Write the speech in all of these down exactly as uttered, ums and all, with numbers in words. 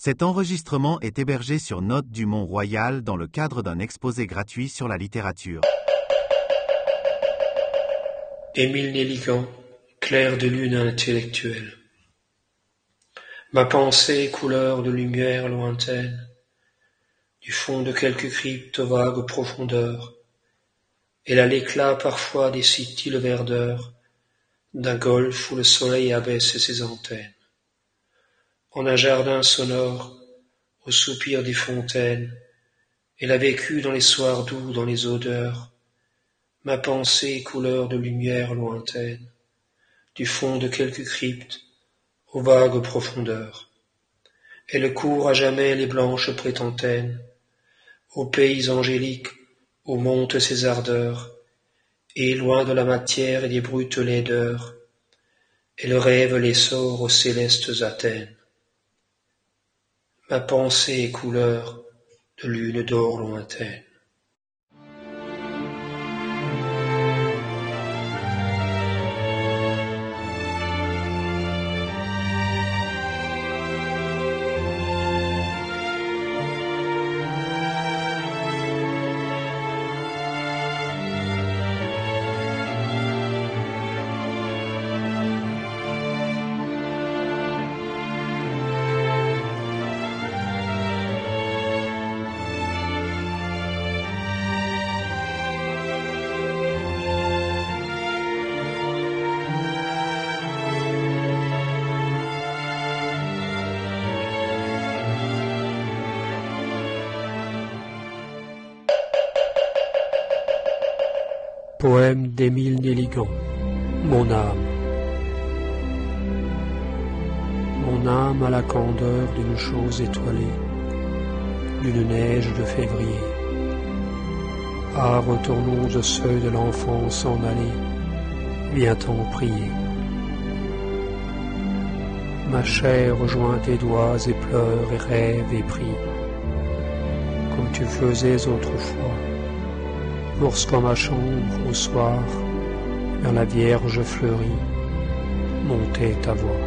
Cet enregistrement est hébergé sur Notes du Mont-Royal dans le cadre d'un exposé gratuit sur la littérature. Émile Nelligan, clair de lune intellectuelle. Ma pensée, couleur de lumière lointaine, du fond de quelque crypte aux vagues profondeurs, elle a l'éclat parfois des subtiles verdeurs d'un golfe où le soleil abaisse ses antennes. En un jardin sonore, au soupir des fontaines, elle a vécu dans les soirs doux, dans les odeurs, ma pensée, couleur de lumière lointaine, du fond de quelque crypte aux vagues profondeurs. Elle court à jamais les blanches prétentaines, aux pays angéliques où montent ses ardeurs, et loin de la matière et des brutes laideurs, elle rêve l'essor aux célestes Athènes. Ma pensée est couleur de lune d'or lointaine. Poème d'Émile Nelligan, Mon âme. Mon âme a la candeur d'une chose étoilée, d'une neige de février. Ah, retournons au seuil de l'enfance en allée, viens-t'en prier. Ma chair rejoint tes doigts et pleure et rêve et prie, comme tu faisais autrefois, lorsqu'en ma chambre, au soir, vers la Vierge fleurie, montait ta voix.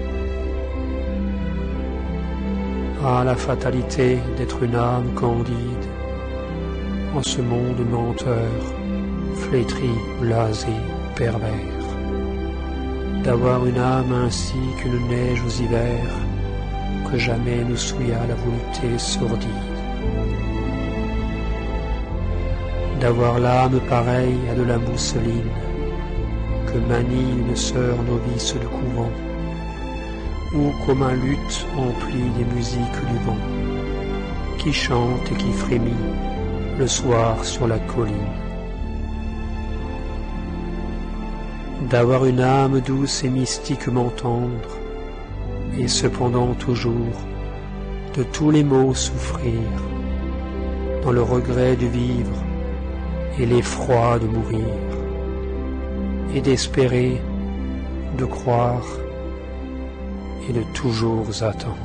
Ah, la fatalité d'être une âme candide, en ce monde menteur, flétri, blasé, pervers, d'avoir une âme ainsi qu'une neige aux hivers, que jamais ne souilla la volupté sordide. D'avoir l'âme pareille à de la mousseline que manie une sœur novice du couvent, ou comme un luth emplit des musiques du vent, qui chante et qui frémit le soir sur la colline. D'avoir une âme douce et mystiquement tendre, et cependant toujours de tous les maux souffrir, dans le regret de vivre et l'effroi de mourir, et d'espérer, de croire et de toujours attendre.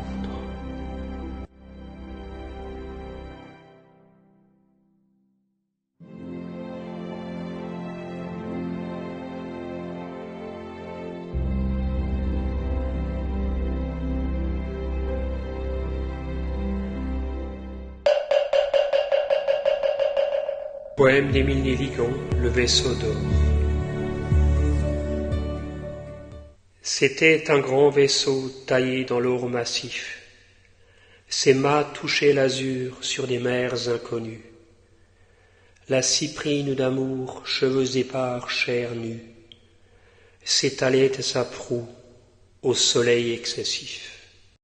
Poème d'Émile Nelligan, Le vaisseau d'or. C'était un grand vaisseau taillé dans l'or massif. Ses mâts touchaient l'azur sur des mers inconnues. La cyprine d'amour, cheveux épars, chair nue, s'étalait à sa proue au soleil excessif.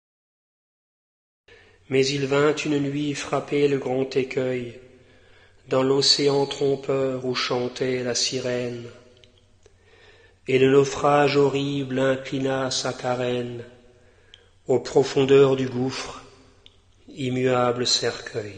Mais il vint une nuit frapper le grand écueil, dans l'océan trompeur où chantait la sirène, et le naufrage horrible inclina sa carène aux profondeurs du gouffre, immuable cercueil.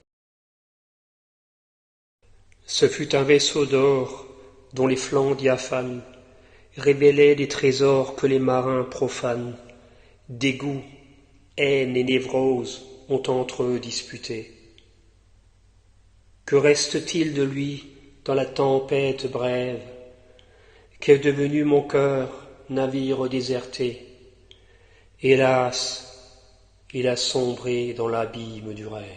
Ce fut un vaisseau d'or dont les flancs diaphanes révélaient des trésors que les marins profanes, dégoût, haine et névrose ont entre eux disputés. Que reste-t-il de lui dans la tempête brève? Qu'est devenu mon cœur, navire déserté? Hélas, Il a sombré dans l'abîme du rêve.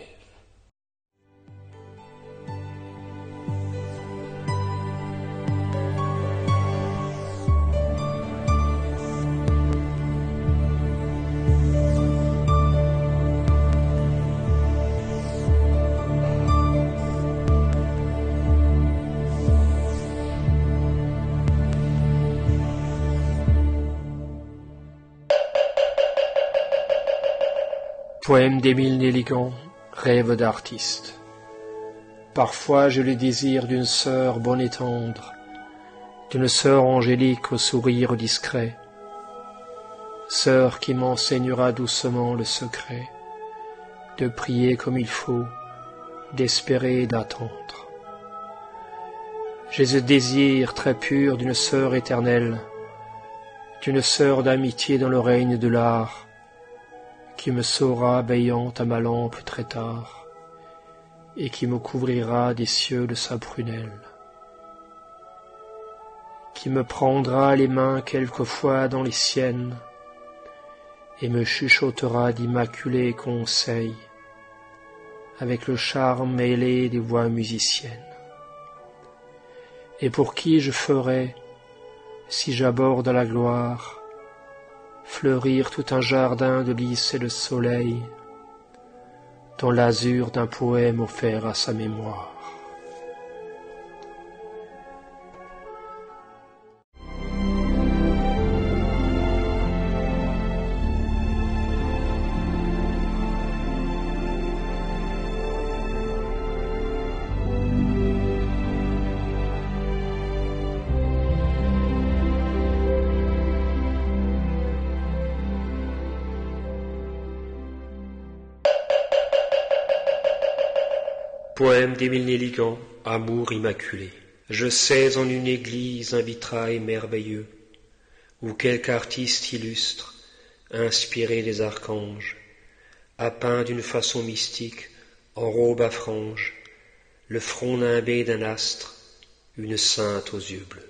Poème d'Émile Nelligan, rêve d'artiste. Parfois j'ai le désir d'une sœur bonne et tendre, d'une sœur angélique au sourire discret, sœur qui m'enseignera doucement le secret de prier comme il faut, d'espérer et d'attendre. J'ai ce désir très pur d'une sœur éternelle, d'une sœur d'amitié dans le règne de l'art, qui me saura veillant à ma lampe très tard, et qui me couvrira des cieux de sa prunelle, qui me prendra les mains quelquefois dans les siennes, et me chuchotera d'immaculés conseils, avec le charme mêlé des voix musiciennes, et pour qui je ferai, si j'aborde la gloire, fleurir tout un jardin de lys et de soleil, dans l'azur d'un poème offert à sa mémoire. Poème d'Émile Nelligan, Amour immaculé. Je sais en une église un vitrail merveilleux, où quelque artiste illustre, inspiré des archanges, a peint d'une façon mystique, en robe à franges, le front nimbé d'un astre, une sainte aux yeux bleus.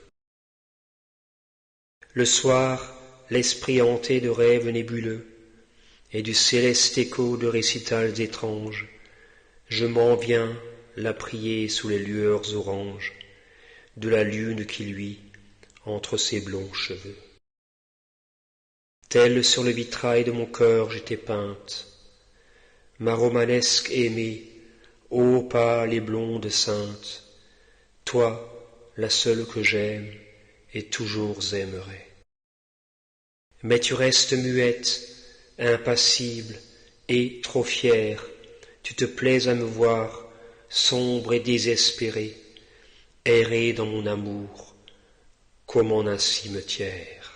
Le soir, l'esprit hanté de rêves nébuleux, et du céleste écho de récitals étranges, je m'en viens la prier sous les lueurs oranges de la lune qui luit entre ses blonds cheveux. Telle sur le vitrail de mon cœur j'étais peinte, ma romanesque aimée, ô pâle et blonde sainte, toi, la seule que j'aime et toujours aimerai. Mais tu restes muette, impassible et trop fière. Tu te plais à me voir, sombre et désespéré, errer dans mon amour, comme en un cimetière.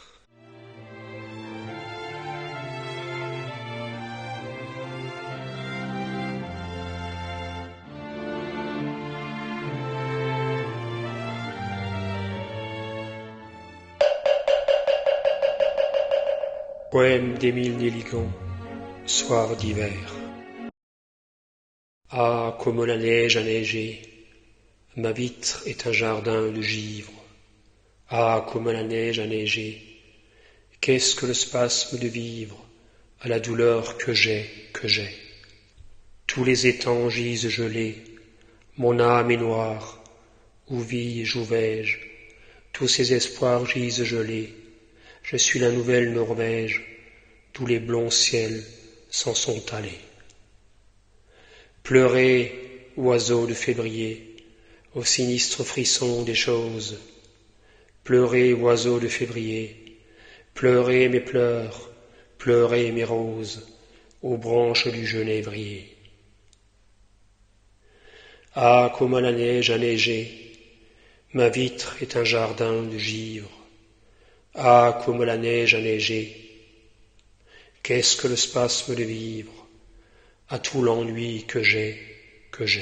Poème d'Émile Nelligan, Soir d'hiver. Ah, comme la neige a neigé, ma vitre est un jardin de givre. Ah, comme la neige a neigé, qu'est-ce que le spasme de vivre à la douleur que j'ai, que j'ai. Tous les étangs gisent gelés, mon âme est noire, où vis-je, où vais-je, tous ces espoirs gisent gelés, je suis la nouvelle Norvège, d'où les blonds ciels s'en sont allés. Pleurez, oiseaux de février, au sinistre frisson des choses. Pleurez, oiseaux de février, pleurez mes pleurs, pleurez mes roses, aux branches du genévrier. Ah, comme la neige a neigé, ma vitre est un jardin de givre. Ah, comme la neige a neigé, qu'est-ce que le spasme de vivre à tout l'ennui que j'ai, que j'ai.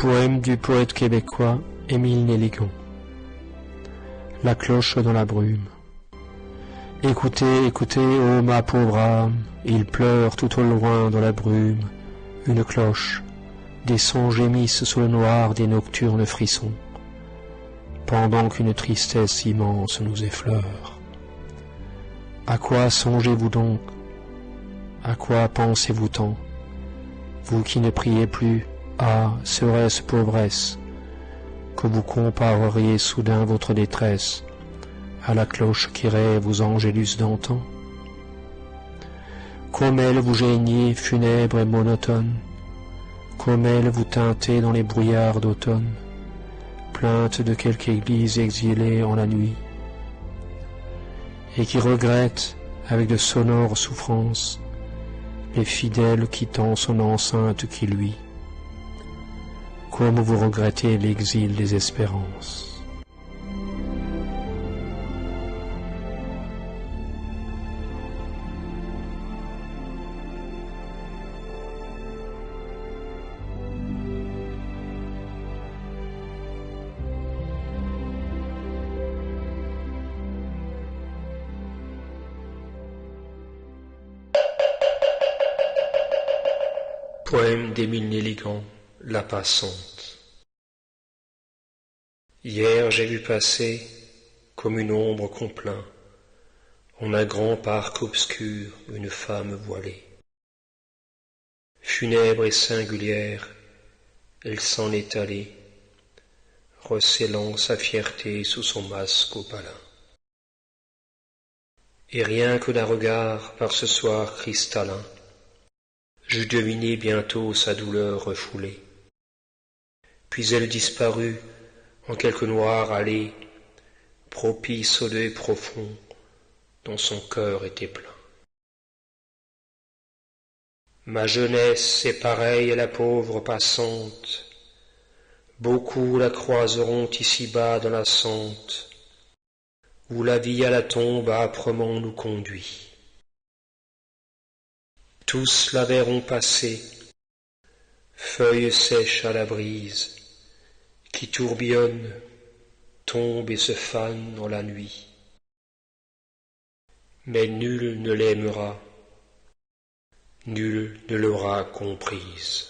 Poème du poète québécois Émile Néligon. La cloche dans la brume. Écoutez, écoutez, ô ma pauvre âme, il pleure tout au loin dans la brume, une cloche, des sons gémissent sous le noir des nocturnes frissons, pendant qu'une tristesse immense nous effleure. À quoi songez-vous donc? À quoi pensez-vous tant? Vous qui ne priez plus, ah, serait-ce pauvresse, que vous compareriez soudain votre détresse à la cloche qui rêve aux angélus d'antan? Comme elle vous geignez, funèbre et monotone, comme elle vous teintez dans les brouillards d'automne, plainte de quelque église exilée en la nuit, et qui regrette, avec de sonores souffrances, les fidèles quittant son enceinte qui luit, comme vous regrettez l'exil des espérances. Poème d'Émile Néligon, La Passante. Hier j'ai vu passer, comme une ombre qu'on plaint, en un grand parc obscur, une femme voilée. Funèbre et singulière, elle s'en est allée, recélant sa fierté sous son masque opalin. Et rien que d'un regard par ce soir cristallin, je devinai bientôt sa douleur refoulée. Puis elle disparut en quelque noire allée, propice au deuil profond dont son cœur était plein. Ma jeunesse est pareille à la pauvre passante, beaucoup la croiseront ici-bas dans la sente, où la vie à la tombe âprement nous conduit. Tous la verront passer, feuilles sèches à la brise, qui tourbillonne, tombe et se fane dans la nuit. Mais nul ne l'aimera, nul ne l'aura comprise.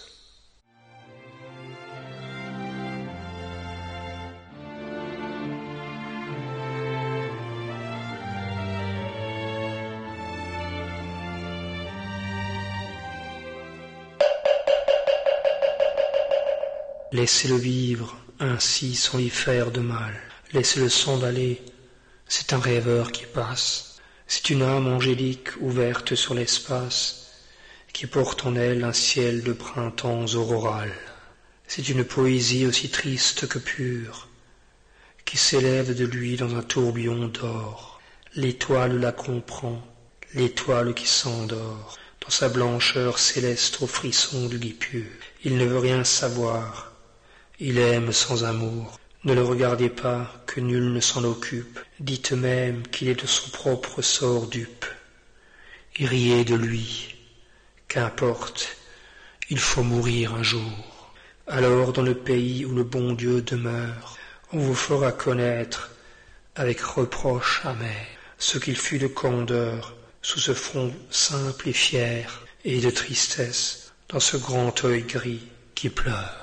Laissez-le vivre, ainsi sans y faire de mal. Laissez-le s'en aller, c'est un rêveur qui passe. C'est une âme angélique ouverte sur l'espace, qui porte en elle un ciel de printemps auroral. C'est une poésie aussi triste que pure, qui s'élève de lui dans un tourbillon d'or. L'étoile la comprend, l'étoile qui s'endort, dans sa blancheur céleste au frisson du lit pur. Il ne veut rien savoir, il aime sans amour. Ne le regardez pas, que nul ne s'en occupe. Dites même qu'il est de son propre sort dupe. Et riez de lui. Qu'importe, il faut mourir un jour. Alors dans le pays où le bon Dieu demeure, on vous fera connaître, avec reproche amer, ce qu'il fut de candeur sous ce front simple et fier, et de tristesse dans ce grand œil gris qui pleure.